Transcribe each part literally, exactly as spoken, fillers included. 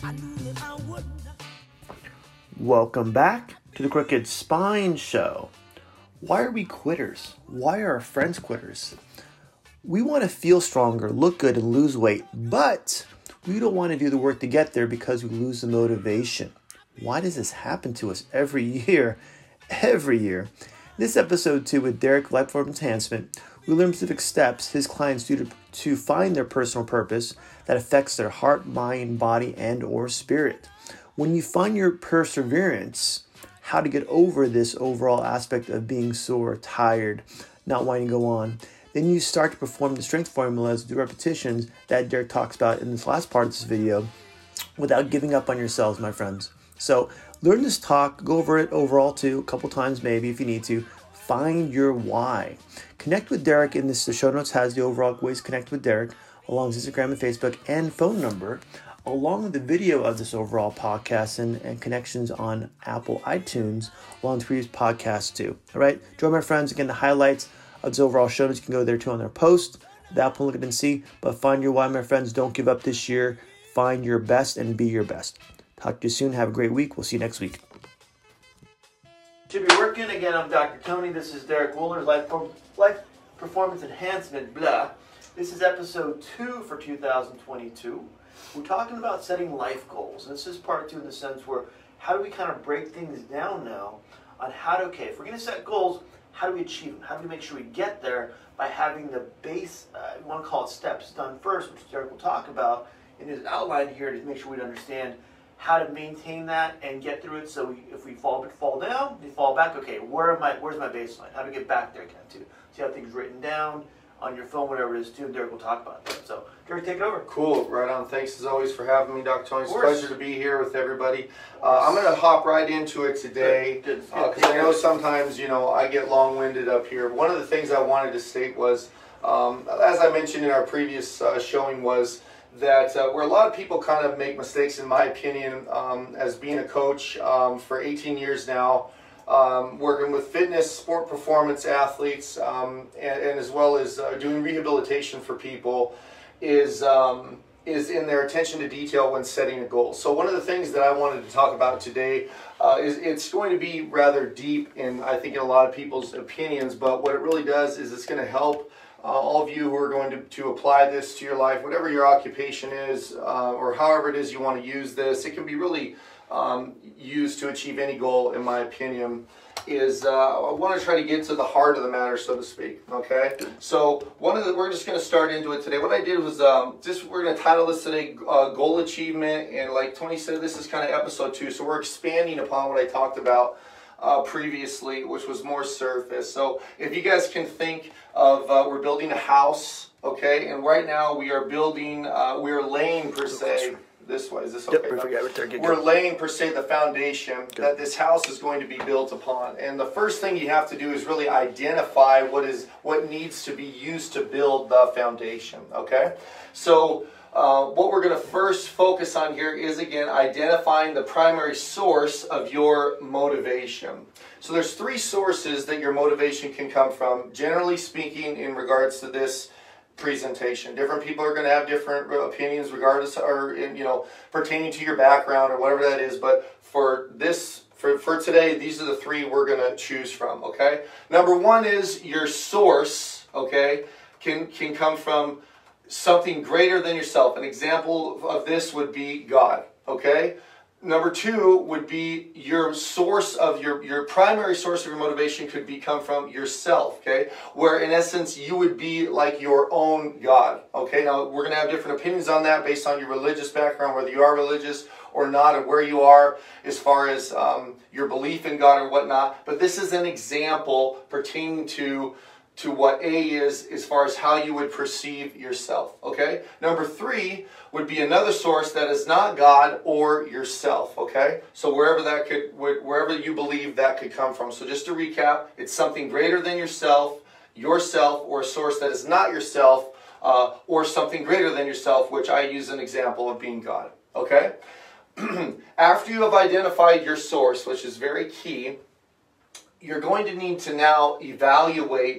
Welcome back to the Crooked Spine Show. Why are we quitters? Why are our friends quitters? We want to feel stronger, look good, and lose weight, but we don't want to do the work to get there because we lose the motivation. Why does this happen to us every year? Every year. This episode two with Derek Life Performance Enhancement, we learn specific steps his clients do to, to find their personal purpose that affects their heart, mind, body, and or spirit. When you find your perseverance, how to get over this overall aspect of being sore, tired, not wanting to go on, then you start to perform the strength formulas, the repetitions that Derek talks about in this last part of this video without giving up on yourselves, my friends. So learn this talk, go over it overall too, a couple times maybe if you need to. Find your why. Connect with Derek in this. The show notes has the overall ways to connect with Derek along his Instagram and Facebook and phone number, along with the video of this overall podcast and, and connections on Apple iTunes, along with previous podcasts too. All right, join my friends. Again, the highlights of this overall show notes, you can go there too on their post. That one, look at and see. But find your why, my friends. Don't give up this year. Find your best and be your best. Talk to you soon. Have a great week. We'll see you next week. Should be working. Again, I'm Doctor Tony. This is Derek Wohlers, Life, Life Performance Enhancement, blah. This is episode two for two thousand twenty-two. We're talking about setting life goals. And this is part two in the sense where how do we kind of break things down now on how to, okay, if we're going to set goals, how do we achieve them? How do we make sure we get there by having the base, uh, we want to call it steps, done first, which Derek will talk about in his outline here to make sure we understand how to maintain that and get through it. So we, if we fall fall down, we fall back. Okay, where am I? Where's my baseline? How do we get back there again? Too. So you have things written down on your phone, whatever it is. Too. Derek will talk about that. So Derek, take it over. Cool, right on. Thanks as always for having me, Doctor Tony. It's a pleasure to be here with everybody. Uh, I'm going to hop right into it today because uh, I know sometimes you know I get long-winded up here. One of the things I wanted to state was, um, as I mentioned in our previous uh, showing, was that uh, where a lot of people kind of make mistakes, in my opinion, um, as being a coach um, for eighteen years now, um, working with fitness, sport performance athletes, um, and, and as well as uh, doing rehabilitation for people, is um, is in their attention to detail when setting a goal. So one of the things that I wanted to talk about today uh, is it's going to be rather deep in, I think, in a lot of people's opinions, but what it really does is it's going to help Uh, all of you who are going to, to apply this to your life, whatever your occupation is, uh, or however it is you want to use this, it can be really um, used to achieve any goal, in my opinion, is uh, I want to try to get to the heart of the matter, so to speak, okay? So one of the, we're just going to start into it today. What I did was, um, just we're going to title this today, uh, Goal Achievement, and like Tony said, this is kind of episode two, so we're expanding upon what I talked about Uh, previously, which was more surface. So if you guys can think of, uh, we're building a house, okay, and right now we are building, uh, we are laying per se, this way, is this okay? Yep, we right there. Get we're good. laying per se the foundation good. That this house is going to be built upon. And the first thing you have to do is really identify what is what needs to be used to build the foundation, okay? So Uh, what we're going to first focus on here is, again, identifying the primary source of your motivation. So there's three sources that your motivation can come from, generally speaking, in regards to this presentation. Different people are going to have different opinions regardless, or, you know, pertaining to your background or whatever that is, but for this For, for today, these are the three we're going to choose from, okay? Number one is your source, okay, can, can come from something greater than yourself. An example of this would be God, okay? Number two would be your source of your, your primary source of your motivation could be come from yourself, okay? Where in essence, you would be like your own God, okay? Now, we're going to have different opinions on that based on your religious background, whether you are religious or not, or where you are as far as um, your belief in God or whatnot. But this is an example pertaining to to what A is as far as how you would perceive yourself, okay? Number three would be another source that is not God or yourself, okay? So wherever that could, wherever you believe that could come from. So just to recap, it's something greater than yourself, yourself, or a source that is not yourself, uh, or something greater than yourself, which I use an example of being God, okay? After you have identified your source, which is very key, you're going to need to now evaluate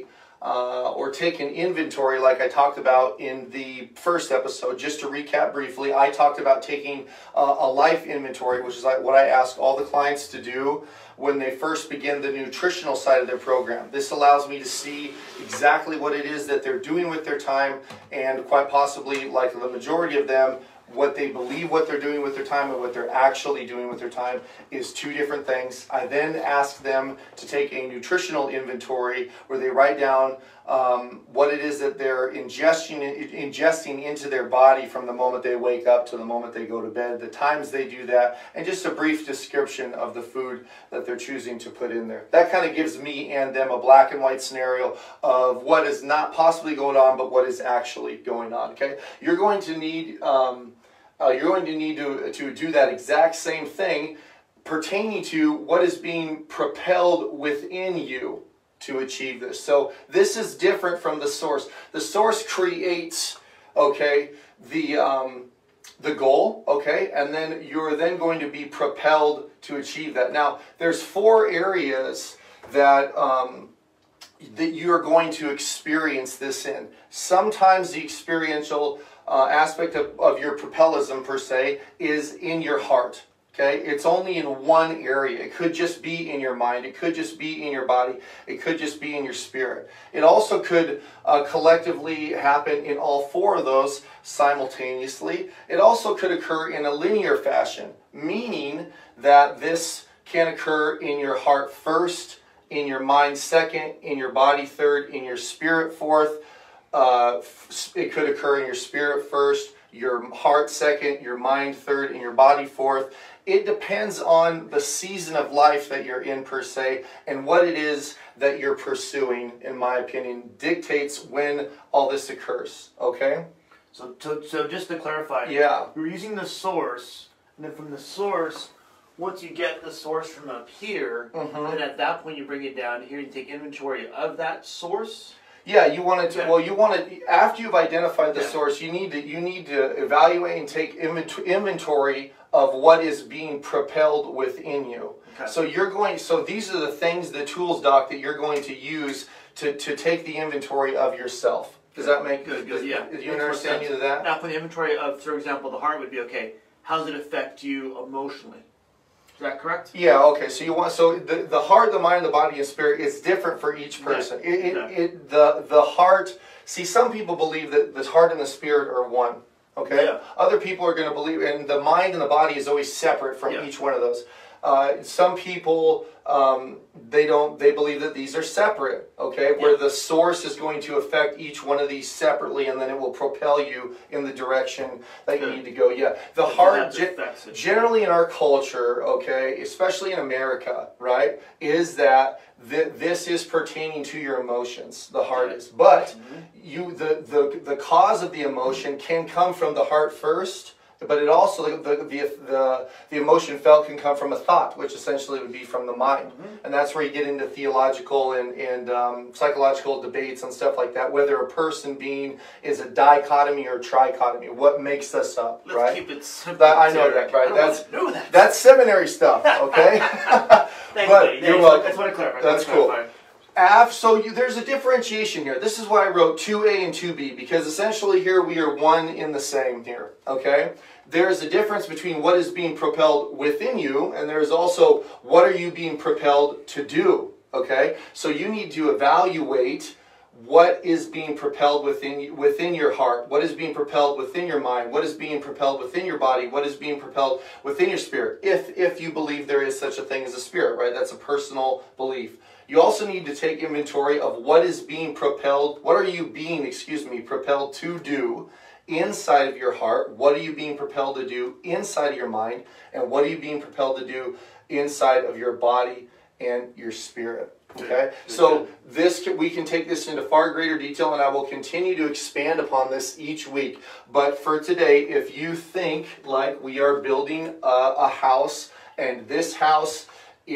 uh, or take an inventory like I talked about in the first episode. Just to recap briefly, I talked about taking uh, a life inventory, which is like what I ask all the clients to do when they first begin the nutritional side of their program. This allows me to see exactly what it is that they're doing with their time, and quite possibly, like the majority of them, what they believe what they're doing with their time and what they're actually doing with their time is two different things. I then ask them to take a nutritional inventory where they write down um, what it is that they're ingesting, ingesting into their body from the moment they wake up to the moment they go to bed, the times they do that, and just a brief description of the food that they're choosing to put in there. That kind of gives me and them a black and white scenario of what is not possibly going on, but what is actually going on. Okay, you're going to need um, uh, you're going to need to to do that exact same thing pertaining to what is being propelled within you to achieve this. So this is different from the source. The source creates, okay, the um, the goal, okay, and then you're then going to be propelled to achieve that. Now, there's four areas that um, that you're going to experience this in. Sometimes the experiential uh, aspect of, of your propellism per se is in your heart. Okay, it's only in one area. It could just be in your mind. It could just be in your body. It could just be in your spirit. It also could uh, collectively happen in all four of those simultaneously. It also could occur in a linear fashion, meaning that this can occur in your heart first, in your mind second, in your body third, in your spirit fourth. Uh, it could occur in your spirit first, your heart second, your mind third, and your body fourth. It depends on the season of life that you're in per se, and what it is that you're pursuing, in my opinion, dictates when all this occurs, okay? So, so, so just to clarify, yeah, you're using the source, and then from the source, once you get the source from up here, mm-hmm. then at that point you bring it down here and take inventory of that source. Yeah, you want to. Yeah. Well, you want to. After you've identified the yeah. source, you need to. You need to evaluate and take inventory of what is being propelled within you. Okay. So you're going. So these are the things, the tools, Doc, that you're going to use to to take the inventory of yourself. Does that make good? Good. Yeah. Do you understand you to that? Now, for the inventory of, for example, the heart would be okay. How does it affect you emotionally? Is that correct? Yeah, okay. So you want so the, the heart, the mind, the body, and spirit is different for each person. Yeah. It, it, yeah. it the the heart. See, some people believe that the heart and the spirit are one. Okay. Yeah. Other people are going to believe, and the mind and the body is always separate from yeah. each one of those. Uh, some people um, they don't. They believe that these are separate. Okay, where yeah. the source is going to affect each one of these separately, and then it will propel you in the direction that Good. you need to go. Yeah, the But heart ge- generally in our culture, okay, especially in America, right, is that th- this is pertaining to your emotions. The heart is, but mm-hmm. you the the the cause of the emotion can come from the heart first. But it also, the, the, the, the emotion felt can come from a thought, which essentially would be from the mind. Mm-hmm. And that's where you get into theological and, and um, psychological debates and stuff like that, whether a person being is a dichotomy or trichotomy. What makes us up, Let's right? keep it simple. That, I know that, right? I That's, know that. that's seminary stuff, okay? Thanks, but buddy. you're Thanks. welcome. That's what I clarified. That's That's cool. Af, so you, there's a differentiation here. This is why I wrote two A and two B, because essentially here we are one in the same here, okay? There's a difference between what is being propelled within you, and there's also what are you being propelled to do, okay? So you need to evaluate what is being propelled within within your heart, what is being propelled within your mind, what is being propelled within your body, what is being propelled within your spirit, if if you believe there is such a thing as a spirit, right? That's a personal belief. You also need to take inventory of what is being propelled, what are you being, excuse me, propelled to do inside of your heart, what are you being propelled to do inside of your mind, and what are you being propelled to do inside of your body and your spirit. Okay, so this we can take this into far greater detail, and I will continue to expand upon this each week. But for today, if you think like we are building a, a house, and this house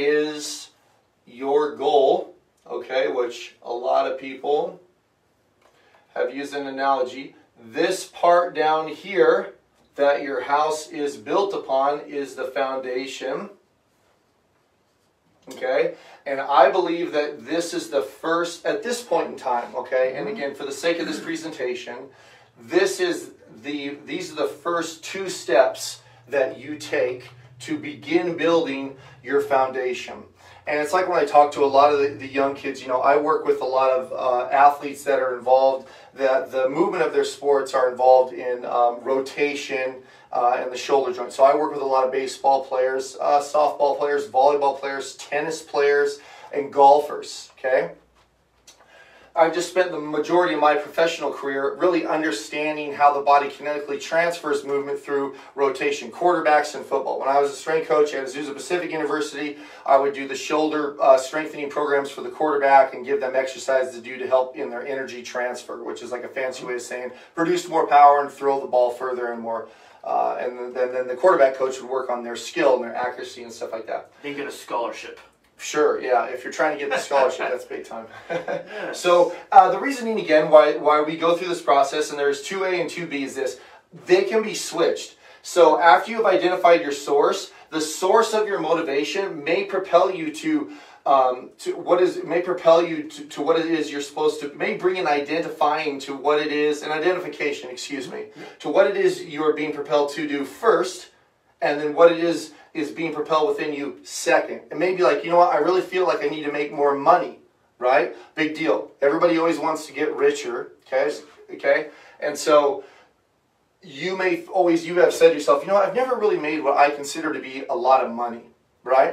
is your goal, okay, which a lot of people have used an analogy. This part down here that your house is built upon is the foundation. Okay, and I believe that this is the first, at this point in time, okay, and again, for the sake of this presentation, this is the, these are the first two steps that you take to begin building your foundation. And it's like when I talk to a lot of the, the young kids, you know, I work with a lot of uh, athletes that are involved, that the movement of their sports are involved in um, rotation, Uh, and the shoulder joint. So I work with a lot of baseball players, uh, softball players, volleyball players, tennis players, and golfers, okay? I've just spent the majority of my professional career really understanding how the body kinetically transfers movement through rotation, quarterbacks in football. When I was a strength coach at Azusa Pacific University, I would do the shoulder uh, strengthening programs for the quarterback and give them exercises to do to help in their energy transfer, which is like a fancy way of saying produce more power and throw the ball further and more. Uh, and then, then the quarterback coach would work on their skill and their accuracy and stuff like that. They get a scholarship. Sure, yeah. If you're trying to get the scholarship, that's big time. So uh, the reasoning, again, why, why we go through this process, and there's two A and two B, is this. They can be switched. So after you've identified your source, the source of your motivation may propel you to Um, to what is, it may propel you to, to what it is you're supposed to, may bring an identifying to what it is, an identification, excuse me, to what it is you are being propelled to do first, and then what it is is being propelled within you second. It may be like, you know what, I really feel like I need to make more money, right? Big deal. Everybody always wants to get richer, okay? Okay? And so you may always, you have said to yourself, you know what, I've never really made what I consider to be a lot of money, right?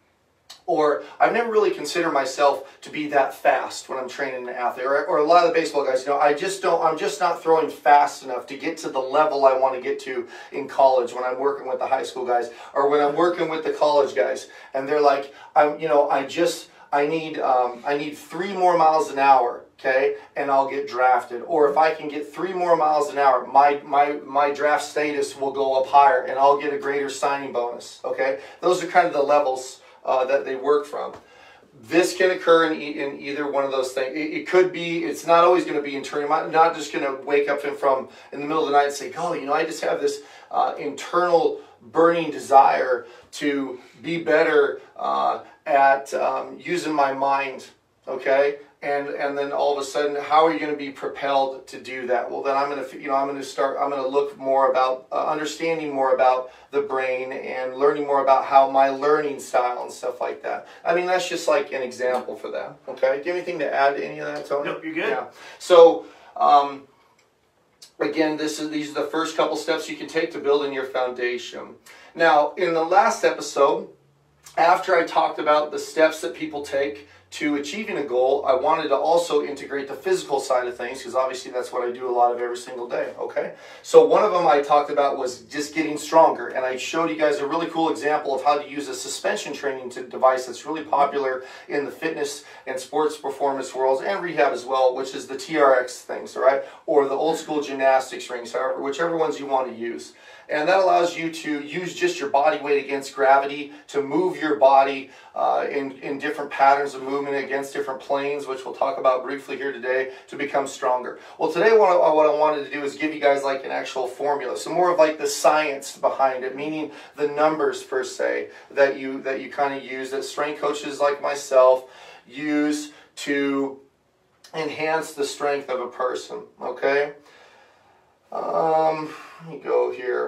Or I've never really considered myself to be that fast when I'm training an athlete. Or, or a lot of the baseball guys, you know, I just don't, I'm just not throwing fast enough to get to the level I want to get to in college when I'm working with the high school guys, or when I'm working with the college guys. And they're like, I'm, you know, I just, I need, um, I need three more miles an hour, okay, and I'll get drafted. Or if I can get three more miles an hour, my, my, my draft status will go up higher, and I'll get a greater signing bonus, okay? Those are kind of the levels Uh, that they work from. This can occur in, e in either one of those things. It, it could be, it's not always going to be internal. I'm not just going to wake up from in the middle of the night and say, oh, you know, I just have this uh, internal burning desire to be better uh, at um, using my mind, okay? And and then all of a sudden, how are you going to be propelled to do that? Well, then I'm going to, you know, I'm going to start. I'm going to look more about uh, understanding more about the brain and learning more about how my learning style and stuff like that. I mean, that's just like an example for that. Okay. Do you have anything to add to any of that, Tony? Nope, you're good. Yeah. So, um, again, this is these are the first couple steps you can take to building your foundation. Now, in the last episode, after I talked about the steps that people take to achieving a goal, I wanted to also integrate the physical side of things, because obviously that's what I do a lot of every single day, okay? So one of them I talked about was just getting stronger, and I showed you guys a really cool example of how to use a suspension training device that's really popular in the fitness and sports performance worlds, and rehab as well, which is the T R X things, all right? Or the old school gymnastics rings, however, whichever ones you want to use. And that allows you to use just your body weight against gravity to move your body uh, in, in different patterns of movement against different planes, which we'll talk about briefly here today, to become stronger. Well, today what I, what I wanted to do is give you guys like an actual formula, so more of like the science behind it, meaning the numbers per se that you, that you kind of use, that strength coaches like myself use to enhance the strength of a person, okay? Um, let me go here.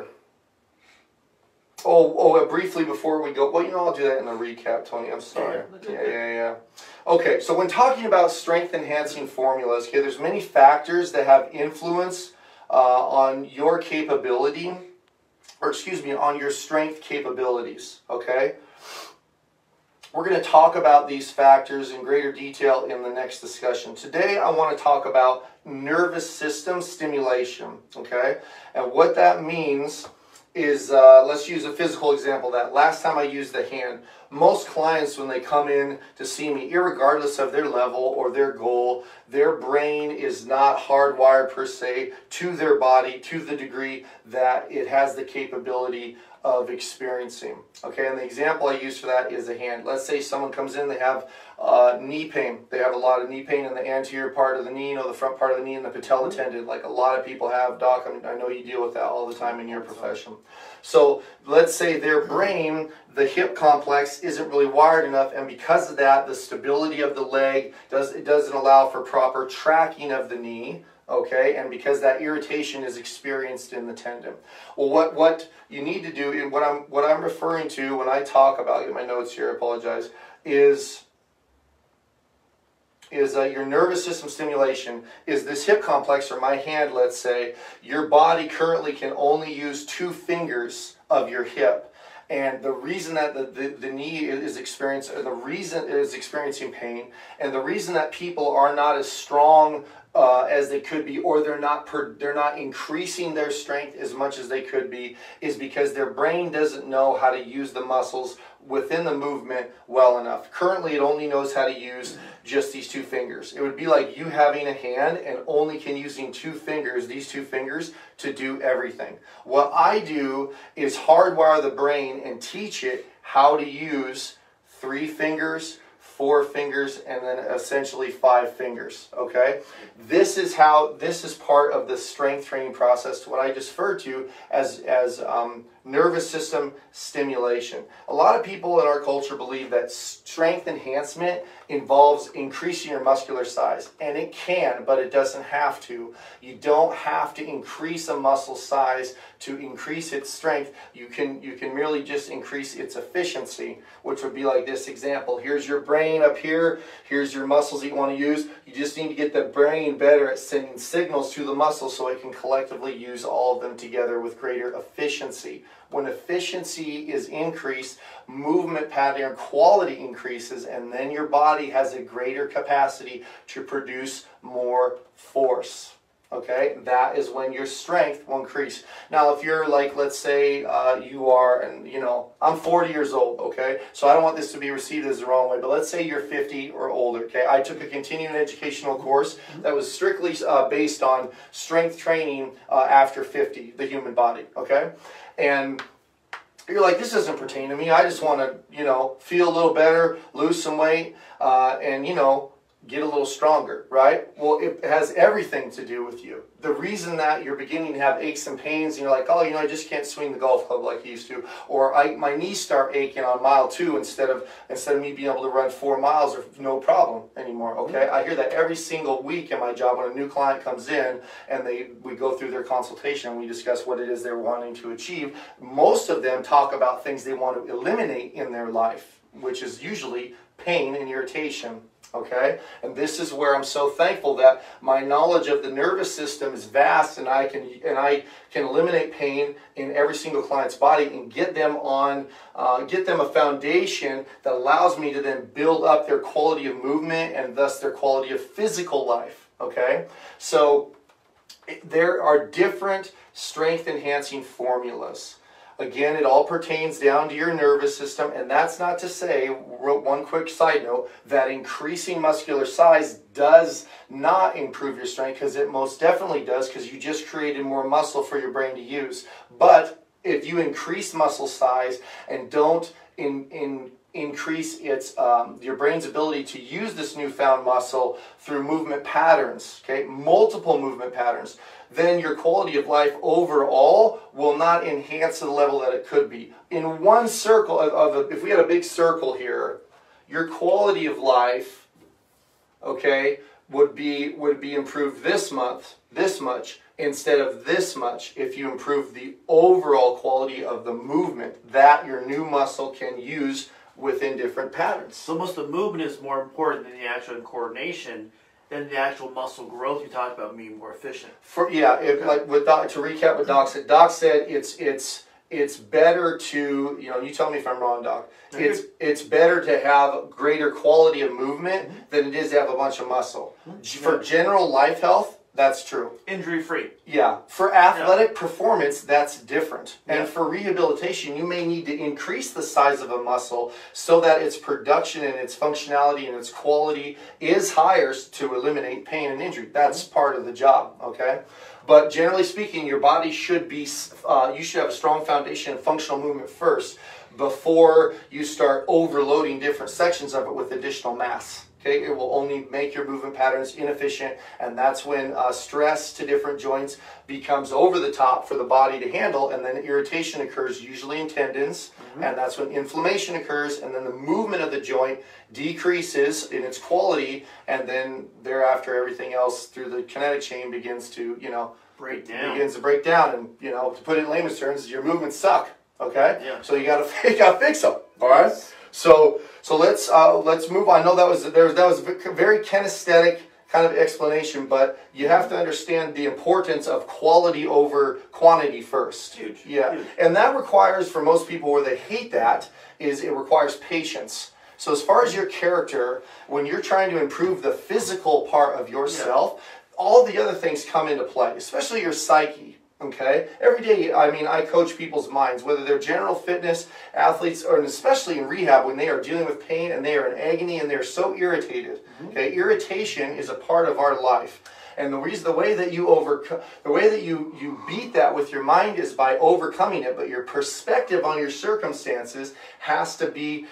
Oh, oh, uh, briefly before we go, well, you know, I'll do that in the recap, Tony. I'm sorry. Yeah, yeah, yeah. Okay, so when talking about strength-enhancing formulas, okay, there's many factors that have influence uh, on your capability, or excuse me, on your strength capabilities, okay? We're going to talk about these factors in greater detail in the next discussion. Today, I want to talk about nervous system stimulation, okay? And what that means is, uh, let's use a physical example of that. Last time I used the hand. Most clients, when they come in to see me, irregardless of their level or their goal, their brain is not hardwired per se to their body to the degree that it has the capability of experiencing. Okay, and the example I use for that is a hand. Let's say someone comes in, they have uh, knee pain. They have a lot of knee pain in the anterior part of the knee, you know, the front part of the knee and the patella tendon, like a lot of people have. Doc, I, mean, I know you deal with that all the time in your profession. So let's say their brain, the hip complex, isn't really wired enough, and because of that, the stability of the leg does it doesn't allow for proper tracking of the knee. Okay, and because that irritation is experienced in the tendon. Well, what what you need to do, and what I'm what I'm referring to when I talk about, get my notes here, I apologize, is is uh, your nervous system stimulation. Is this hip complex, or my hand, let's say, your body currently can only use two fingers of your hip. And the reason that the, the, the knee is experiencing, the reason it is experiencing pain, and the reason that people are not as strong uh, as they could be, or they're not per, they're not increasing their strength as much as they could be, is because their brain doesn't know how to use the muscles within the movement well enough. Currently, it only knows how to use just these two fingers. It would be like you having a hand and only can using two fingers, these two fingers, to do everything. What I do is hardwire the brain and teach it how to use three fingers, four fingers, and then essentially five fingers, okay? This is how, this is part of the strength training process, to what I just referred to as, as um, nervous system stimulation. A lot of people in our culture believe that strength enhancement involves increasing your muscular size, and it can, but it doesn't have to. You don't have to increase a muscle size to increase its strength. You can, you can merely just increase its efficiency, which would be like this example. Here's your brain up here. Here's your muscles that you want to use. You just need to get the brain better at sending signals to the muscles so it can collectively use all of them together with greater efficiency. When efficiency is increased, movement pattern quality increases, and then your body has a greater capacity to produce more force. Okay, that is when your strength will increase. Now, if you're like, let's say uh, you are, and you know, I'm forty years old, okay? So I don't want this to be received as the wrong way, but let's say you're fifty or older, okay? I took a continuing educational course that was strictly uh, based on strength training uh, after fifty, the human body, okay? And you're like, this doesn't pertain to me. I just want to, you know, feel a little better, lose some weight, uh, and, you know, get a little stronger, right? Well, it has everything to do with you. The reason that you're beginning to have aches and pains, and you're like, oh, you know, I just can't swing the golf club like I used to, or I, my knees start aching on mile two instead of instead of me being able to run four miles or no problem anymore. Okay, I hear that every single week in my job when a new client comes in and they we go through their consultation and we discuss what it is they're wanting to achieve. Most of them talk about things they want to eliminate in their life, which is usually pain and irritation. Okay, and this is where I'm so thankful that my knowledge of the nervous system is vast, and I can and I can eliminate pain in every single client's body and get them on, uh, get them a foundation that allows me to then build up their quality of movement and thus their quality of physical life. Okay, so there are different strength enhancing formulas. Again, it all pertains down to your nervous system, and that's not to say, one quick side note, that increasing muscular size does not improve your strength, because it most definitely does, because you just created more muscle for your brain to use. But if you increase muscle size and don't in, in increase its um, your brain's ability to use this newfound muscle through movement patterns, okay, multiple movement patterns, then your quality of life overall will not enhance to the level that it could be. In one circle of, of a, if we had a big circle here, your quality of life, okay, would be would be improved this month, this much, instead of this much if you improve the overall quality of the movement that your new muscle can use within different patterns. So most of the movement is more important than the actual coordination, than the actual muscle growth you talked about being more efficient. For yeah, if, like with Doc, to recap what Doc said, Doc said it's it's it's better to, you know, you tell me if I'm wrong, Doc. Okay. It's it's better to have greater quality of movement mm-hmm. than it is to have a bunch of muscle. Mm-hmm. For general life health, that's true. Injury free. Yeah. For athletic yeah. performance, that's different. Yeah. And for rehabilitation, you may need to increase the size of a muscle so that its production and its functionality and its quality is higher to eliminate pain and injury. That's mm-hmm. part of the job, okay? But generally speaking, your body should be, uh, you should have a strong foundation of functional movement first before you start overloading different sections of it with additional mass. Okay, it will only make your movement patterns inefficient, and that's when uh, stress to different joints becomes over the top for the body to handle, and then irritation occurs, usually in tendons, mm-hmm. and that's when inflammation occurs, and then the movement of the joint decreases in its quality, and then thereafter everything else through the kinetic chain begins to, you know, break down. Begins to break down, and you know, to put it in layman's terms, your movements suck. Okay, yeah. So you gotta you gotta fix them. All right. Yes. So so let's uh, let's move on. I know that was there that was a very kinesthetic kind of explanation, but you have to understand the importance of quality over quantity first. Huge. Yeah, Huge. And that requires, for most people, where they hate that, is it requires patience. So as far as your character, when you're trying to improve the physical part of yourself, yeah. all the other things come into play, especially your psyche. Okay, every day, I mean, I coach people's minds, whether they're general fitness athletes or especially in rehab when they are dealing with pain and they are in agony and they're so irritated. Mm-hmm. Okay, irritation is a part of our life, and the reason, the way that you overcome, the way that you you beat that with your mind is by overcoming it. But your perspective on your circumstances has to be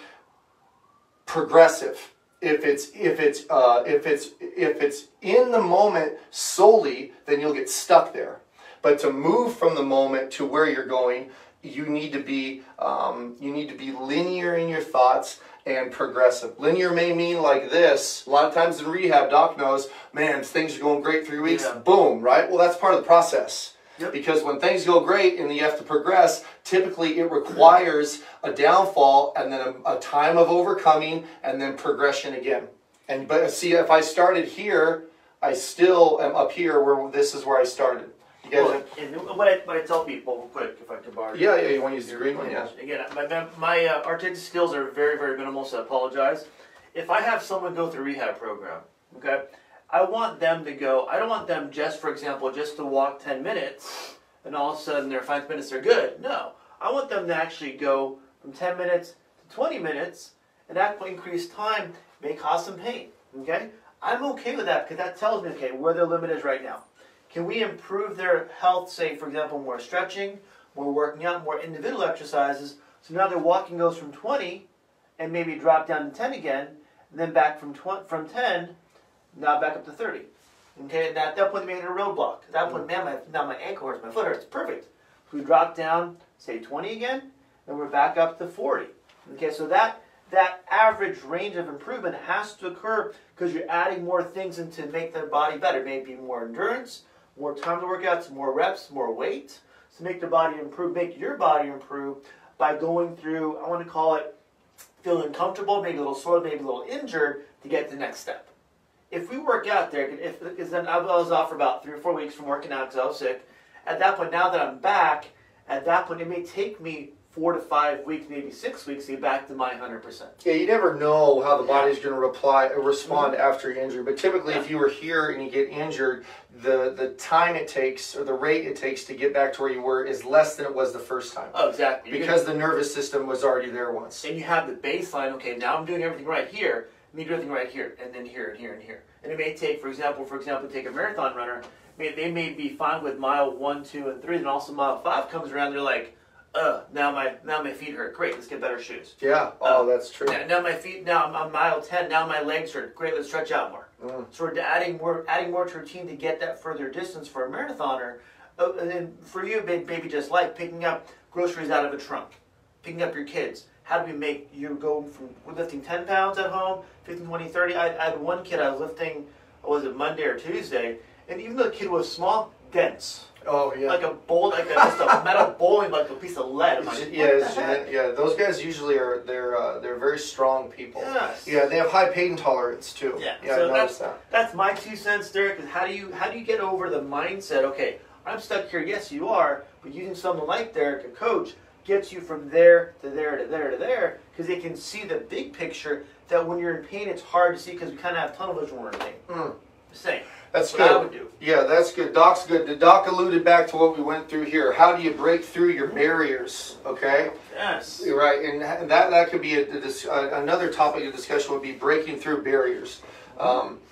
progressive. If it's if it's uh, if it's if it's in the moment solely, then you'll get stuck there. But to move from the moment to where you're going, you need to be um, you need to be linear in your thoughts and progressive. Linear may mean like this. A lot of times in rehab, doc knows, man, things are going great three weeks, yeah. boom, right? Well, that's part of the process. Yep. Because when things go great and you have to progress, typically it requires a downfall and then a, a time of overcoming and then progression again. And but see, if I started here, I still am up here where this is where I started. You guys well, and what I, what I tell people, real quick, if I could borrow. Yeah, yeah, you want to use the green one, yeah. Again, my, my uh, artistic skills are very, very minimal, so I apologize. If I have someone go through a rehab program, okay, I want them to go, I don't want them just, for example, just to walk ten minutes, and all of a sudden their five minutes are good. No, I want them to actually go from ten minutes to twenty minutes, and that will increase time, may cause some pain, okay? I'm okay with that, because that tells me, okay, where their limit is right now. Can we improve their health, say, for example, more stretching, more working out, more individual exercises, so now their walking goes from twenty and maybe drop down to ten again, and then back from twenty, from ten, now back up to thirty. Okay, and at that point they made it a roadblock. At that point, man, my, now my ankle hurts, my foot hurts, perfect. If we drop down, say twenty again, then we're back up to forty. Okay, so that that average range of improvement has to occur because you're adding more things in to make the body better. Maybe more endurance, more time to work out, some more reps, more weight, to make the body improve, make your body improve by going through, I want to call it, feeling comfortable, maybe a little sore, maybe a little injured, to get to the next step. If we work out there, if because then I was off for about three or four weeks from working out because I was sick, at that point, now that I'm back, at that point, it may take me four to five weeks, maybe six weeks to get back to my one hundred percent. Yeah, you never know how the body's going to reply, respond mm-hmm. after your injury. But typically, yeah. if you were here and you get injured, the, the time it takes or the rate it takes to get back to where you were is less than it was the first time. Oh, exactly. Because the nervous system was already there once. And you have the baseline, okay, now I'm doing everything right here, I need to do everything right here, and then here, and here, and here. And it may take, for example, for example, take a marathon runner, may, they may be fine with mile one, two, and three, and also mile five comes around, they're like, Uh, now my now my feet hurt. Great, let's get better shoes. Yeah. Oh, uh, that's true. Now, now my feet. Now I'm on mile ten. Now my legs hurt. Great, let's stretch out more. Mm. So we're adding more, adding more to routine to get that further distance for a marathoner. Uh, and then for you, maybe just like picking up groceries out of a trunk, picking up your kids. How do we make you go from lifting ten pounds at home, fifteen, twenty, thirty? I, I had one kid I was lifting. Was it Monday or Tuesday? And even though the kid was small, dense. Oh yeah, like a bowl, like a, just a metal bowling, like a piece of lead. Like, yeah, yeah. Those guys usually are they're uh, they're very strong people. Yes. Yeah, they have high pain tolerance too. Yeah, yeah so I that's that. that's my two cents, Derek. Is how do you how do you get over the mindset? Okay, I'm stuck here. Yes, you are, but using someone like Derek, a coach, gets you from there to there to there to there because they can see the big picture. That when you're in pain, it's hard to see because we kind of have tunnel vision when we're in pain. Mm. Same. That's what good. I would do. Yeah, that's good. Doc's good. The doc alluded back to what we went through here. How do you break through your barriers? Okay. Yes. Right, and that that could be a, a, another topic of discussion. Would be breaking through barriers. Um,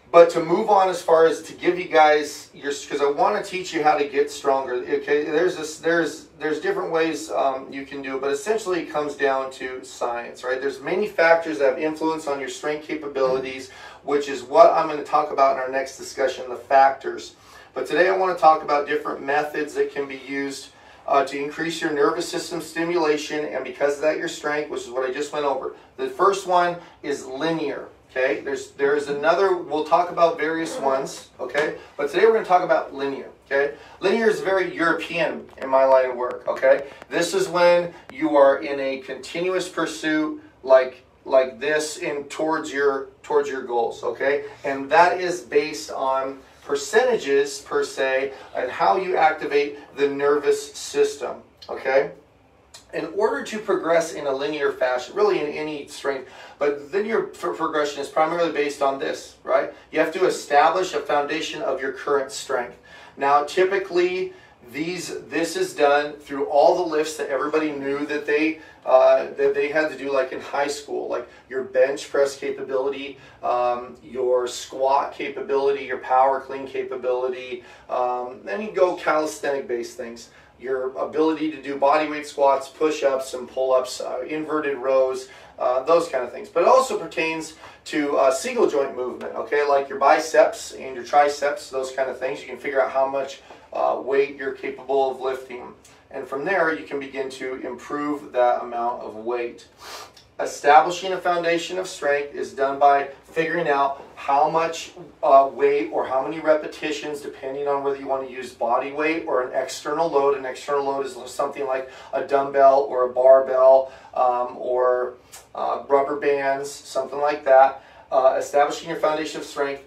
But to move on as far as to give you guys your, because I want to teach you how to get stronger. Okay, there's this, there's there's different ways um, you can do it, but essentially it comes down to science, right? There's many factors that have influence on your strength capabilities, which is what I'm going to talk about in our next discussion, the factors. But today I want to talk about different methods that can be used uh, to increase your nervous system stimulation, and because of that, your strength, which is what I just went over. The first one is linear. Okay, there's there's another, we'll talk about various ones, okay? But today we're going to talk about linear, okay? Linear is very European in my line of work, okay? This is when you are in a continuous pursuit like like this in towards your towards your goals, okay? And that is based on percentages per se and how you activate the nervous system, okay? In order to progress in a linear fashion, really in any strength, but linear progression is primarily based on this, right? You have to establish a foundation of your current strength. Now, typically, these this is done through all the lifts that everybody knew that they uh, that they had to do, like in high school, like your bench press capability, um, your squat capability, your power clean capability. Um, then you go calisthenic-based things. Your ability to do bodyweight squats, push-ups, and pull-ups, uh, inverted rows, uh, those kind of things. But it also pertains to uh, single joint movement, okay, like your biceps and your triceps, those kind of things. You can figure out how much uh, weight you're capable of lifting. And from there, you can begin to improve that amount of weight. Establishing a foundation of strength is done by figuring out how much uh, weight or how many repetitions, depending on whether you want to use body weight or an external load. An external load is something like a dumbbell or a barbell um, or uh, rubber bands, something like that. Uh, establishing your foundation of strength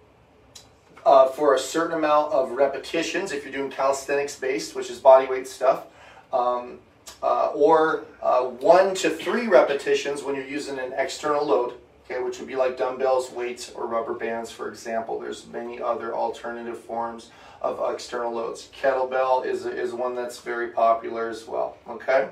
uh, for a certain amount of repetitions, if you're doing calisthenics based, which is body weight stuff. Um, Uh, or uh, one to three repetitions when you're using an external load, okay, which would be like dumbbells, weights, or rubber bands, for example. There's many other alternative forms of external loads. Kettlebell is, is one that's very popular as well, okay?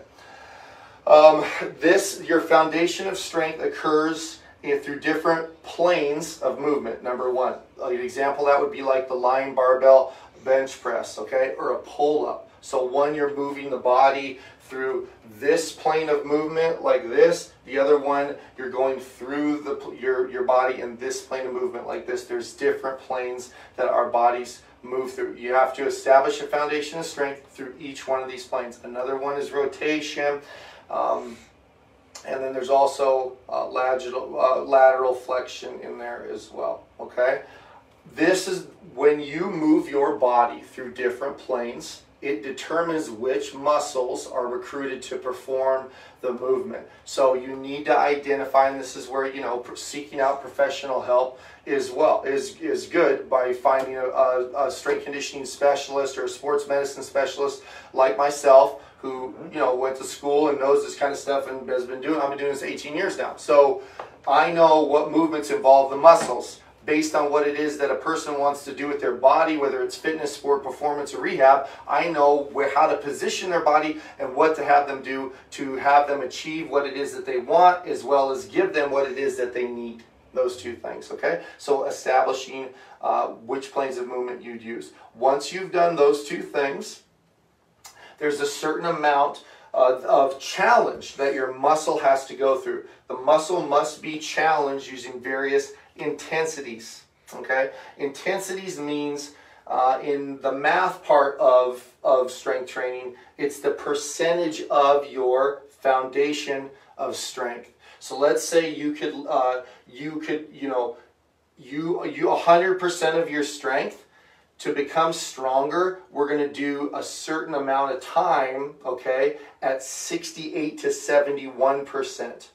Um, this, your foundation of strength occurs in, through different planes of movement, number one. An example that would be like the lying barbell bench press, okay, or a pull-up. So one, you're moving the body through this plane of movement like this. The other one, you're going through the your, your body in this plane of movement like this. There's different planes that our bodies move through. You have to establish a foundation of strength through each one of these planes. Another one is rotation. Um, and then there's also uh, lateral, uh, lateral flexion in there as well, okay? This is when you move your body through different planes. It determines which muscles are recruited to perform the movement. So you need to identify, and this is where, you know, seeking out professional help is well is is good by finding a, a, a strength conditioning specialist or a sports medicine specialist like myself, who, you know, went to school and knows this kind of stuff and has been doing. I've been doing this eighteen years now, so I know what movements involve the muscles. Based on what it is that a person wants to do with their body, whether it's fitness, sport, performance, or rehab, I know where, how to position their body and what to have them do to have them achieve what it is that they want, as well as give them what it is that they need. Those two things, okay? So establishing uh, which planes of movement you'd use. Once you've done those two things, there's a certain amount Uh, of challenge that your muscle has to go through. The muscle must be challenged using various intensities, okay? Intensities means uh, in the math part of, of strength training, it's the percentage of your foundation of strength. So let's say you could, uh, you could, you know, you, you one hundred percent of your strength. To become stronger, we're going to do a certain amount of time, okay, at sixty-eight to seventy-one percent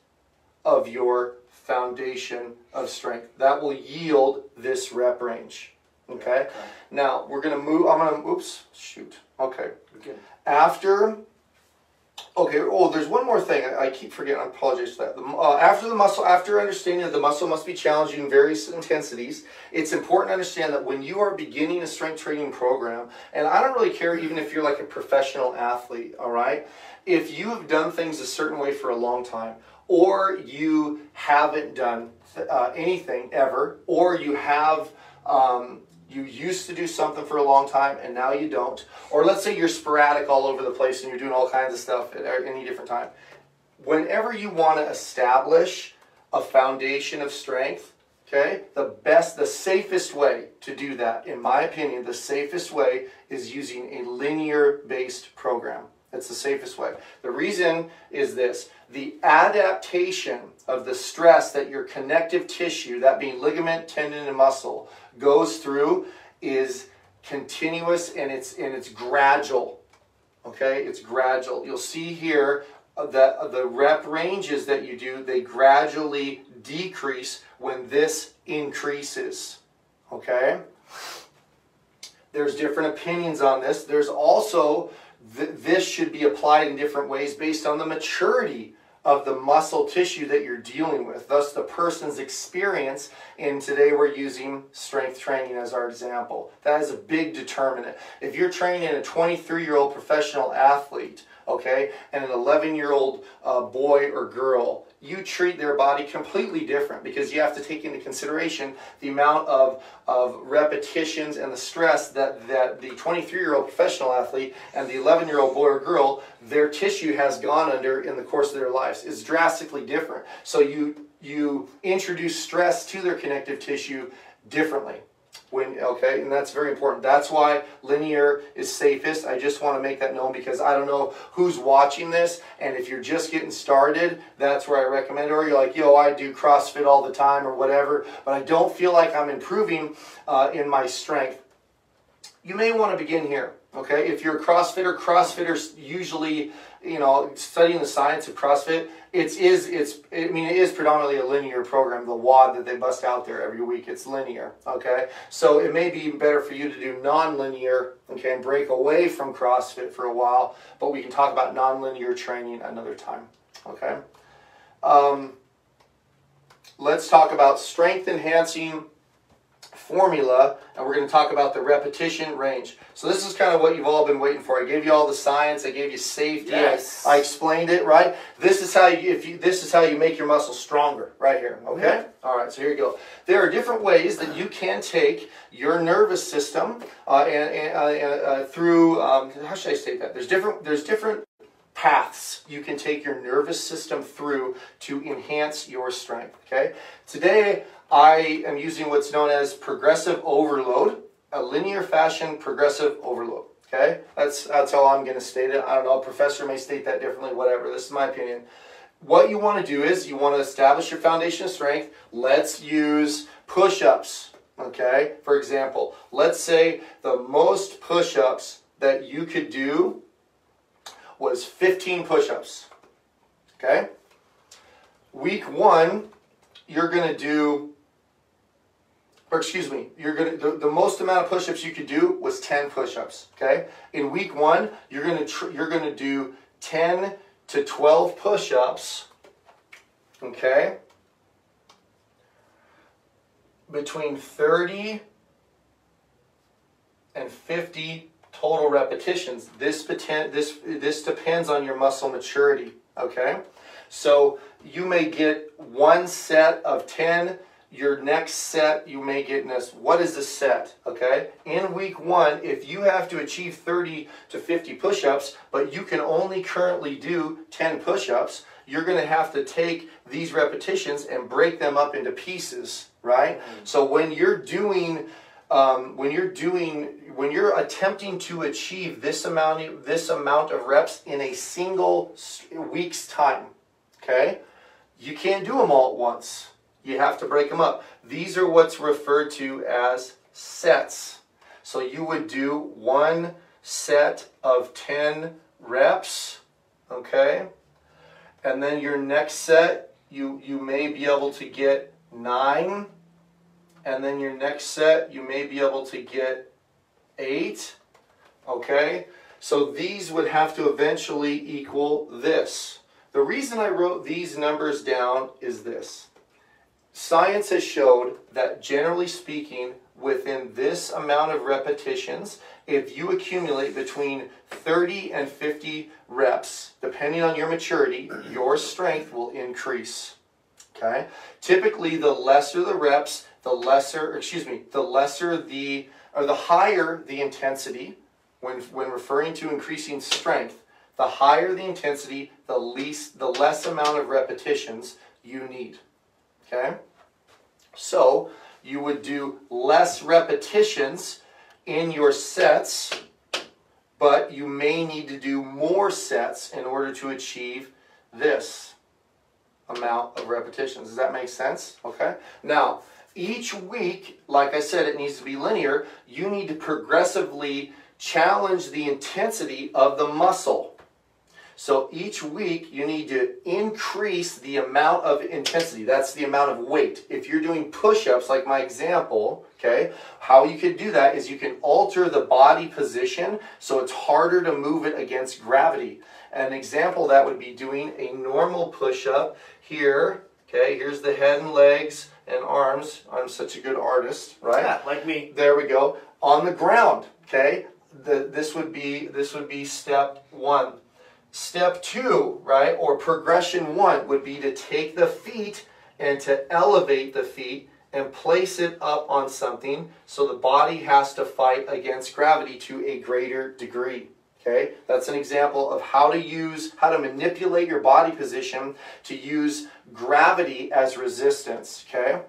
of your foundation of strength. That will yield this rep range, okay? okay. Now, we're going to move, I'm going to, oops, shoot, okay. okay. After, Okay. Oh, there's one more thing. I, I keep forgetting. I apologize for that. The, uh, after the muscle, after understanding that the muscle must be challenging in various intensities, it's important to understand that when you are beginning a strength training program, and I don't really care even if you're like a professional athlete, all right? If you have done things a certain way for a long time, or you haven't done uh, anything ever, or you have um, you used to do something for a long time and now you don't, or let's say you're sporadic all over the place and you're doing all kinds of stuff at any different time. Whenever you want to establish a foundation of strength, okay, the best, the safest way to do that, in my opinion, the safest way is using a linear-based program. That's the safest way. The reason is this: the adaptation of the stress that your connective tissue, that being ligament, tendon, and muscle, goes through is continuous and it's and it's gradual. Okay, it's gradual. You'll see here that the rep ranges that you do, they gradually decrease when this increases. Okay? There's different opinions on this. There's also th this should be applied in different ways based on the maturity of the muscle tissue that you're dealing with, thus the person's experience. And today we're using strength training as our example. That is a big determinant. If you're training a twenty-three-year-old professional athlete, okay, and an eleven-year-old uh, boy or girl, you treat their body completely different because you have to take into consideration the amount of, of repetitions and the stress that, that the twenty-three-year-old professional athlete and the eleven-year-old boy or girl, their tissue has gone under in the course of their lives. It's drastically different. So you, you introduce stress to their connective tissue differently. When, okay, and that's very important. That's why linear is safest. I just want to make that known because I don't know who's watching this, and if you're just getting started, that's where I recommend it. Or you're like, yo, I do CrossFit all the time or whatever, but I don't feel like I'm improving uh, in my strength. You may want to begin here. Okay, if you're a CrossFitter, CrossFitters usually, you know, studying the science of CrossFit, it's is it's I mean it is predominantly a linear program. The W O D that they bust out there every week, it's linear. Okay, so it may be better for you to do non-linear, okay, and break away from CrossFit for a while. But we can talk about non-linear training another time. Okay, um, let's talk about strength enhancing formula, and we're going to talk about the repetition range. So this is kind of what you've all been waiting for. I gave you all the science. I gave you safety. Yes. I, I explained it, right? This is how you, if you, this is how you make your muscles stronger, right here. Okay. Mm-hmm. All right. So here you go. There are different ways that you can take your nervous system uh, and, and uh, uh, through. Um, how should I state that? There's different. There's different paths you can take your nervous system through to enhance your strength. Okay. Today I am using what's known as progressive overload, a linear fashion progressive overload. Okay, that's that's how I'm going to state it. I don't know, a professor may state that differently, whatever. This is my opinion. What you want to do is you want to establish your foundation of strength. Let's use push-ups. Okay, for example, let's say the most push-ups that you could do was fifteen push-ups. Okay, week one, you're going to do. Or excuse me, you're gonna the, the most amount of push-ups you could do was ten push-ups. Okay, in week one, you're gonna tr you're gonna do ten to twelve push-ups. Okay, between thirty and fifty total repetitions. This this this depends on your muscle maturity. Okay, so you may get one set of ten. Your next set, you may get in this. What is the set? Okay, in week one, if you have to achieve thirty to fifty push-ups, but you can only currently do ten push-ups, you're going to have to take these repetitions and break them up into pieces, right? Mm-hmm. So when you're doing, um, when you're doing, when you're attempting to achieve this amount, this amount of reps in a single week's time, okay, you can't do them all at once. You have to break them up. These are what's referred to as sets. So you would do one set of ten reps, okay? And then your next set, you, you may be able to get nine. And then your next set, you may be able to get eight, okay? So these would have to eventually equal this. The reason I wrote these numbers down is this. Science has showed that generally speaking, within this amount of repetitions, if you accumulate between thirty and fifty reps, depending on your maturity, your strength will increase. Okay? Typically, the lesser the reps, the lesser, excuse me, the lesser the, or the higher the intensity, when, when referring to increasing strength, the higher the intensity, the least, the less amount of repetitions you need. Okay? So, you would do less repetitions in your sets, but you may need to do more sets in order to achieve this amount of repetitions. Does that make sense? Okay. Now, each week, like I said, it needs to be linear. You need to progressively challenge the intensity of the muscle. So each week you need to increase the amount of intensity. That's the amount of weight. If you're doing push-ups, like my example, okay, how you can do that is you can alter the body position so it's harder to move it against gravity. An example of that would be doing a normal push-up here. Okay, here's the head and legs and arms. I'm such a good artist, right? Yeah, like me. There we go. On the ground, okay? The, this would be this would be step one. Step two, right, or progression one would be to take the feet and to elevate the feet and place it up on something so the body has to fight against gravity to a greater degree. Okay, that's an example of how to use, how to manipulate your body position to use gravity as resistance. Okay.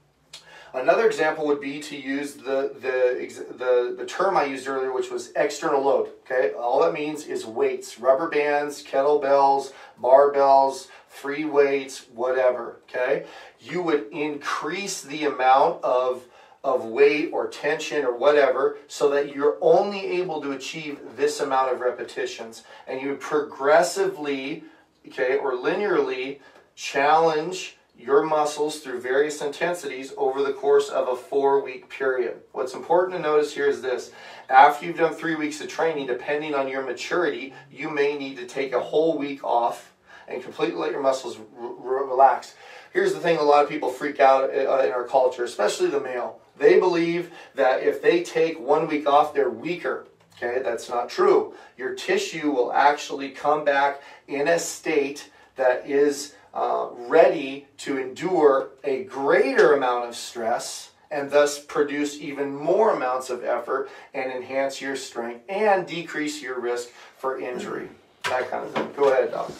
Another example would be to use the, the, the, the term I used earlier, which was external load. Okay, all that means is weights, rubber bands, kettlebells, barbells, free weights, whatever. Okay, you would increase the amount of, of weight or tension or whatever so that you're only able to achieve this amount of repetitions. And you would progressively, okay, or linearly challenge your muscles through various intensities over the course of a four-week period. What's important to notice here is this. After you've done three weeks of training, depending on your maturity, you may need to take a whole week off and completely let your muscles r relax. Here's the thing, a lot of people freak out in our culture, especially the male. They believe that if they take one week off, they're weaker. Okay, that's not true. Your tissue will actually come back in a state that is Uh, ready to endure a greater amount of stress and thus produce even more amounts of effort and enhance your strength and decrease your risk for injury. That kind of thing. Go ahead, Doc.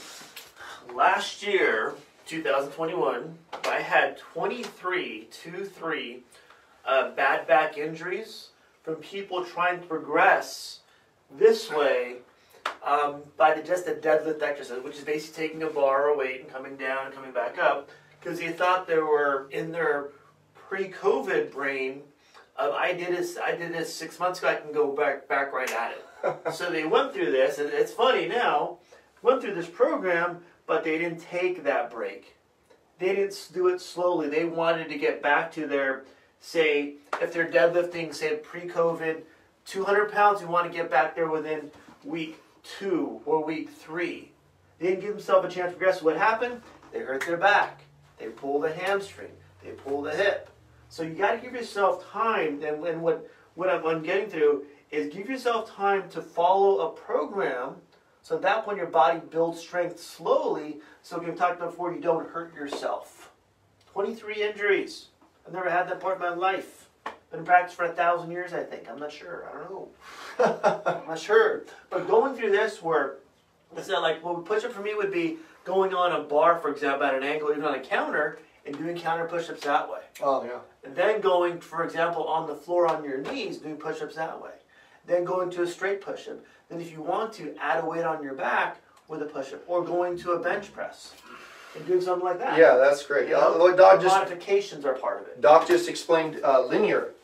Last year, two thousand twenty-one, I had twenty-three, two, three uh, bad back injuries from people trying to progress this way Um, by the, just a deadlift exercise, which is basically taking a bar or weight and coming down and coming back up, because they thought they were in their pre-COVID brain of I did this, I did this six months ago, I can go back back right at it. So they went through this, and it's funny now, went through this program, but they didn't take that break. They didn't do it slowly. They wanted to get back to their, say, if they're deadlifting, say pre-COVID, two hundred pounds, you want to get back there within week two or week three. They didn't give themselves a chance to progress. What happened? They hurt their back. They pulled the hamstring. They pulled the hip. So you got to give yourself time. And, and what, what I'm, I'm getting through is give yourself time to follow a program so at that point your body builds strength slowly so we can talk about before you don't hurt yourself. twenty-three injuries. I've never had that part of my life. Been in practice for a thousand years, I think. I'm not sure. I don't know. I'm not sure. But going through this where, it's not like, well, push-up for me would be going on a bar, for example, at an angle, even on a counter, and doing counter push-ups that way. Oh, yeah. And then going, for example, on the floor on your knees, doing push-ups that way. Then going to a straight push-up. Then if you want to, add a weight on your back with a push-up. Or going to a bench press and doing something like that. Yeah, that's great. You know, uh, Doc just, modifications are part of it. Doc just explained uh, linear.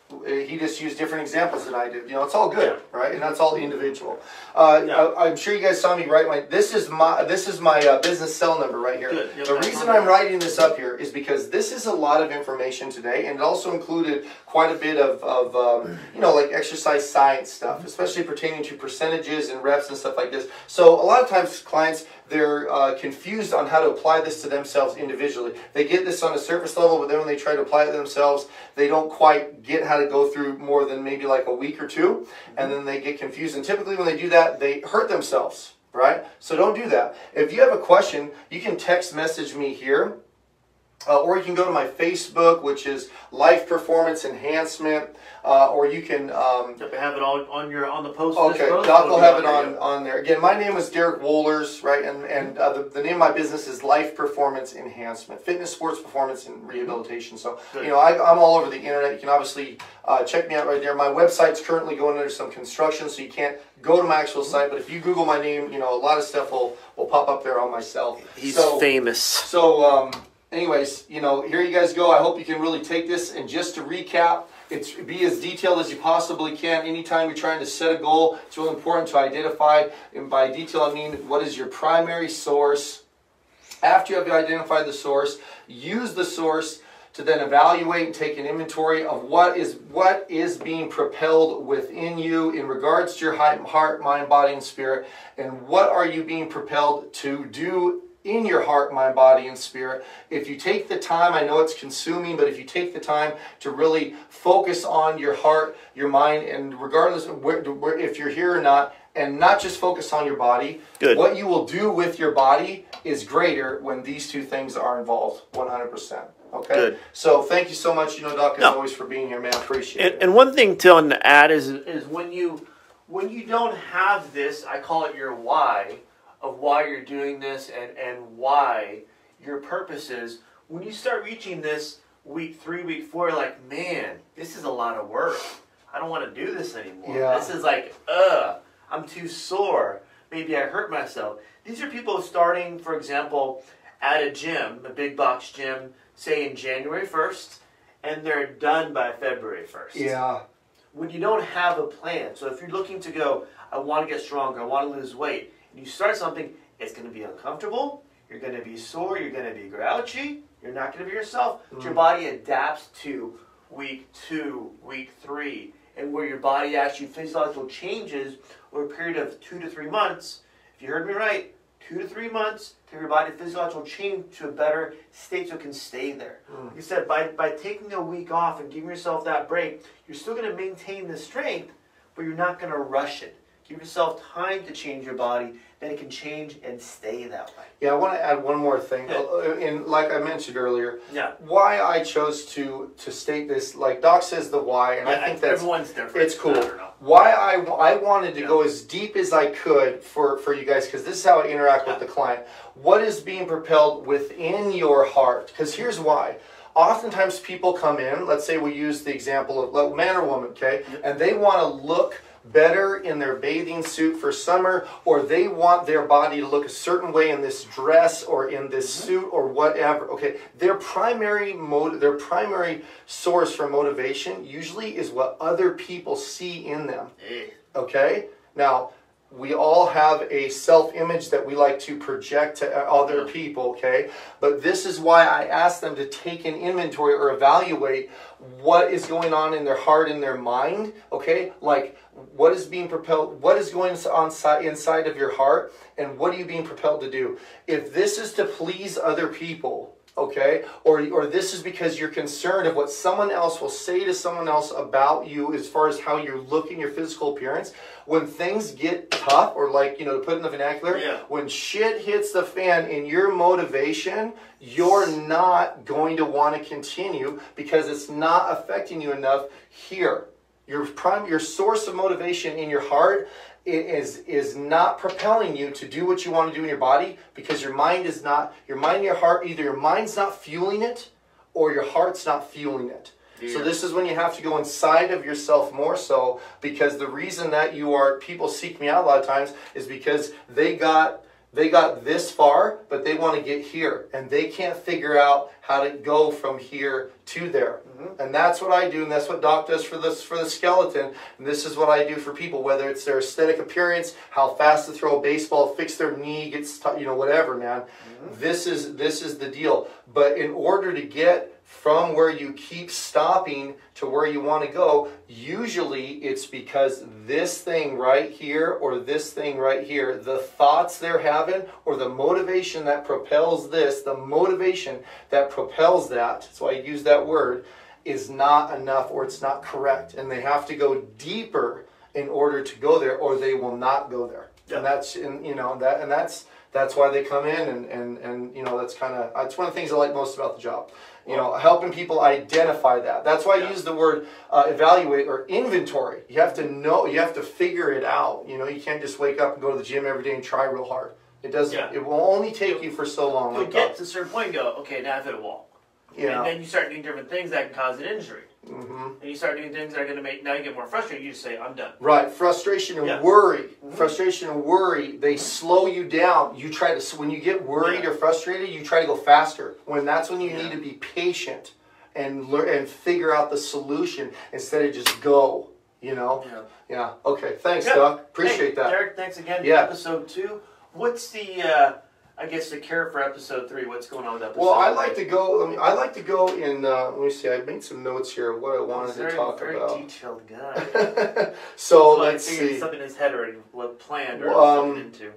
He just used different examples than I did. You know, it's all good, right? And that's all individual. Uh, Yeah. I, I'm sure you guys saw me write my. This is my. This is my uh, business cell number right here. Good. Yep, The that's reason on I'm there. writing this up here is because this is a lot of information today, and it also included quite a bit of, of um, you know, like exercise science stuff, especially pertaining to percentages and reps and stuff like this. So a lot of times clients, they're uh, confused on how to apply this to themselves individually. They get this on a surface level, but then when they try to apply it to themselves, they don't quite get how to go through more than maybe like a week or two, and then they get confused. And typically when they do that, they hurt themselves, right? So don't do that. If you have a question, you can text message me here. Uh, or you can go to my Facebook, which is Life Performance Enhancement, uh, or you can. Um, Yep, I have it all on your on the post. of this okay, post, Doc it'll will be have it there, on, yeah. on there. Again, my name is Derek Wohlers, right? And and uh, the, the name of my business is Life Performance Enhancement, Fitness, Sports Performance, and Rehabilitation. So, Good. you know, I, I'm all over the internet. You can obviously uh, check me out right there. My website's currently going under some construction, so you can't go to my actual site. But if you Google my name, you know, a lot of stuff will, will pop up there on myself. He's so, famous. So, um, anyways, you know, here you guys go. I hope you can really take this, and just to recap, it's be as detailed as you possibly can. Anytime you're trying to set a goal, it's really important to identify, and by detail I mean what is your primary source. After you have identified the source, use the source to then evaluate and take an inventory of what is what is being propelled within you in regards to your heart, mind, body, and spirit, and what are you being propelled to do in your heart, mind, body, and spirit. If you take the time, I know it's consuming, but if you take the time to really focus on your heart, your mind, and regardless of where, where if you're here or not, and not just focus on your body, Good. what you will do with your body is greater when these two things are involved, one hundred percent. Okay? Good. So thank you so much, you know, Doc, as No. always, for being here, man. Appreciate And, it. and one thing to on the add is, is when you when you don't have this, I call it your why of why you're doing this and and why your purpose is. When you start reaching this week three, week four, you're like, man, this is a lot of work. I don't want to do this anymore. Yeah. This is like, ugh, I'm too sore. Maybe I hurt myself. These are people starting, for example, at a gym, a big box gym, say in January first, and they're done by February first. Yeah. When you don't have a plan, so if you're looking to go, I want to get stronger, I want to lose weight, and you start something, it's going to be uncomfortable, you're going to be sore, you're going to be grouchy, you're not going to be yourself, but your body adapts to week two, week three, and where your body actually physiological changes over a period of two to three months. If you heard me right, two to three months to your body physiological change to a better state so it can stay there. Mm. Like I said, by, by taking a week off and giving yourself that break, you're still going to maintain the strength, but you're not going to rush it. Give yourself time to change your body, then it can change and stay that way. Yeah, I want to add one more thing. Yeah. Uh, And like I mentioned earlier, Yeah. why I chose to to state this, like Doc says the why, and I think that's everyone's different. it's cool. I don't know. Why I, I wanted to Yeah. go as deep as I could for, for you guys, because this is how I interact Yeah. with the client. What is being propelled within your heart? Because here's why. Oftentimes people come in, let's say we use the example of like, man or woman, okay, and they want to look better in their bathing suit for summer, or they want their body to look a certain way in this dress or in this suit or whatever. Okay, their primary mode, their primary source for motivation usually is what other people see in them. Eh. Okay, now we all have a self-image that we like to project to other people, okay? But this is why I ask them to take an inventory or evaluate what is going on in their heart and their mind, okay? Like, what is being propelled, what is going on inside of your heart, and what are you being propelled to do? If this is to please other people, okay, or or this is because you're concerned of what someone else will say to someone else about you as far as how you're looking, your physical appearance, when things get tough, or like, you know, to put it in the vernacular, Yeah. when shit hits the fan in your motivation, you're not going to want to continue because it's not affecting you enough here. Your prime, your source of motivation in your heart is is not propelling you to do what you want to do in your body because your mind is not, your mind and your heart, either your mind's not fueling it or your heart's not fueling it. Yeah. So this is when you have to go inside of yourself more so, because the reason that you are, people seek me out a lot of times is because they got They got this far, but they want to get here, and they can't figure out how to go from here to there. Mm-hmm. And that's what I do, and that's what Doc does for this for the skeleton. And this is what I do for people, whether it's their aesthetic appearance, how fast to throw a baseball, fix their knee, gets t- you know whatever, man. Mm-hmm. This is this is the deal. But in order to get from where you keep stopping to where you want to go, usually it's because this thing right here or this thing right here, the thoughts they're having or the motivation that propels this, the motivation that propels that, that's why I use that word, is not enough or it's not correct. And they have to go deeper in order to go there, or they will not go there. Yeah. And that's, and, you know, that, and that's, that's why they come in, and, and, and you know, that's kind of, that's one of the things I like most about the job. You know, helping people identify that. That's why I yeah. use the word uh, evaluate or inventory. You have to know, you have to figure it out. You know, you can't just wake up and go to the gym every day and try real hard. It doesn't, yeah. it will only take you for so long. You'll like get that. to a certain point and go, okay, now I've hit a wall. Yeah. And then you start doing different things that can cause an injury. Mm-hmm. And you start doing things that are going to make, now you get more frustrated, you just say, I'm done. Right. Frustration and yeah. worry. Mm-hmm. Frustration and worry, they slow you down. You try to, when you get worried yeah. or frustrated, you try to go faster. When that's when you yeah. need to be patient and learn and figure out the solution instead of just go, you know? Yeah. Yeah. Okay. Thanks, yeah. Doc. Appreciate hey, that. Derek, thanks again for yeah. episode two. What's the, uh, I guess, the care for episode three? What's going on with episode Well, I three? like to go, I mean, I like to go in, uh, let me see, I made some notes here of what I wanted very, to talk very about. Very detailed guy. so, so let's I figured see. something in his head already planned or Um, something into.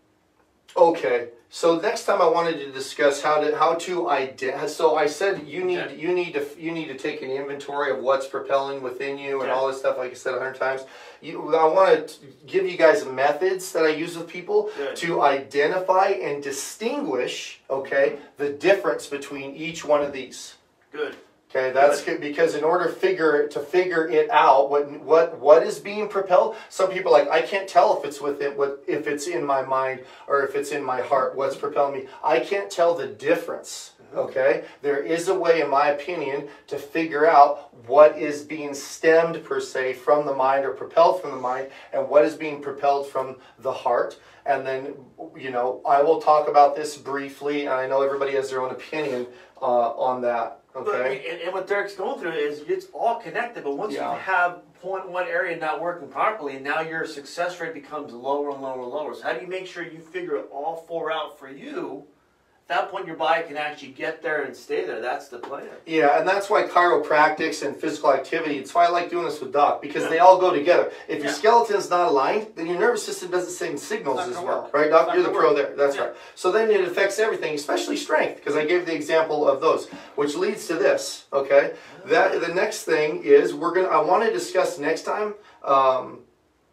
Okay, so next time I wanted to discuss how to how to identify. So I said you need Okay. you need to you need to take an inventory of what's propelling within you and Okay. all this stuff. Like I said a hundred times, you, I want to give you guys methods that I use with people Good. to identify and distinguish. Okay, the difference between each one of these. Good. Okay, that's good, because in order to figure to figure it out, what what what is being propelled. Some people are like, I can't tell if it's within what if it's in my mind or if it's in my heart. What's propelling me? I can't tell the difference. Okay, there is a way, in my opinion, to figure out what is being stemmed per se from the mind or propelled from the mind, and what is being propelled from the heart. And then, you know, I will talk about this briefly, and I know everybody has their own opinion uh, on that. Okay. But, and, and what Derek's going through is it's all connected, but once Yeah. you have point one area not working properly, now your success rate becomes lower and lower and lower. So how do you make sure you figure it all four out for you? At that point, your body can actually get there and stay there. That's the plan. Yeah, and that's why chiropractics and physical activity, it's why I like doing this with Doc, because they all go together. If Yeah. your skeleton's not aligned, then your nervous system doesn't send signals Not as gonna well. work. Right, Doc? Not You're the gonna pro work. there. That's Yeah. right. So then it affects everything, especially strength, because I gave the example of those, which leads to this, okay? That the next thing is, we're gonna, I want to discuss next time, um,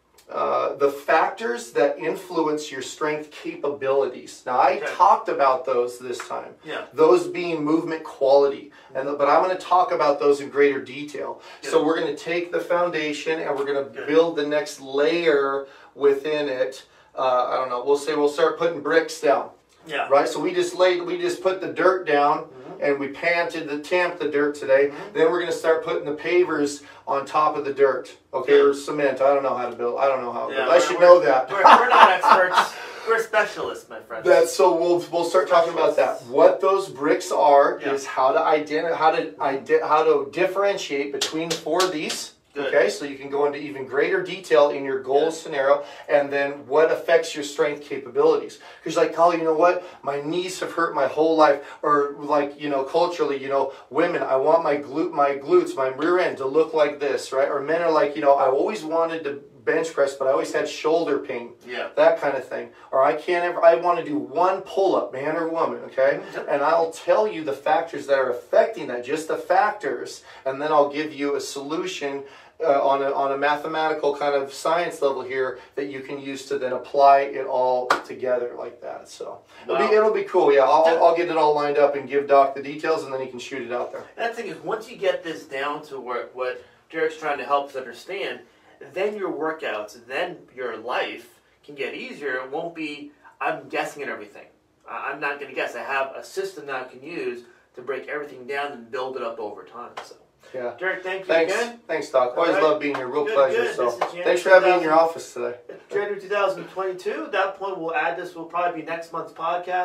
Uh, the factors that influence your strength capabilities. Now, I Okay. talked about those this time. Yeah. Those being movement quality, and but I'm going to talk about those in greater detail. Good. So we're going to take the foundation and we're going to Good. build the next layer within it. Uh, I don't know. We'll say we'll start putting bricks down. Yeah. Right. So we just laid. We just put the dirt down. And we panted the tamped the dirt today. Mm-hmm. Then we're going to start putting the pavers on top of the dirt, okay, or cement. I don't know how to build. I don't know how. To Yeah, build. I we're- should we're- know that. We're, we're not experts. We're specialists, my friends. That's so we'll we'll start talking about that. What those bricks are Yeah. is how to identify, how to ide- how to differentiate between the four of these. Good. Okay, so you can go into even greater detail in your goal Yeah. scenario, and then what affects your strength capabilities. Because you're like, Carl, you know what? My knees have hurt my whole life, or like, you know, culturally, you know, women, I want my glute, my glutes, my rear end to look like this, right? Or men are like, you know, I always wanted to bench press, but I always had shoulder pain. Yeah. That kind of thing. Or I can't ever, I want to do one pull-up, man or woman, okay? Mhm. And I'll tell you the factors that are affecting that, just the factors, and then I'll give you a solution uh, on, a, on a mathematical kind of science level here that you can use to then apply it all together like that. So it'll, Wow. be, it'll be cool, yeah. I'll, I'll get it all lined up and give Doc the details, and then he can shoot it out there. And the thing is, once you get this down to where, what Derek's trying to help us understand, then your workouts, then your life can get easier. It won't be, I'm guessing at everything. I- I'm not going to guess. I have a system that I can use to break everything down and build it up over time. So, Yeah. Derek, thank you Thanks, again. thanks, Doc. All Always right. love being here. Real Good, pleasure. good. So This is January thanks for having me in your two thousand office today. January two thousand twenty-two. At that point, we'll add this. Will probably be next month's podcast.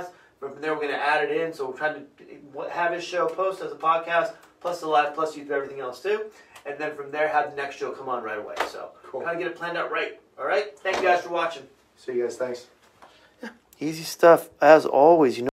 From there, we're going to add it in. So we're trying to have his show post as a podcast, plus the live, plus YouTube, everything else too. And then from there, have the next show come on right away. So Cool. kind of get it planned out right. All right. Thank you guys for watching. See you guys. Thanks. Easy stuff as always. You know.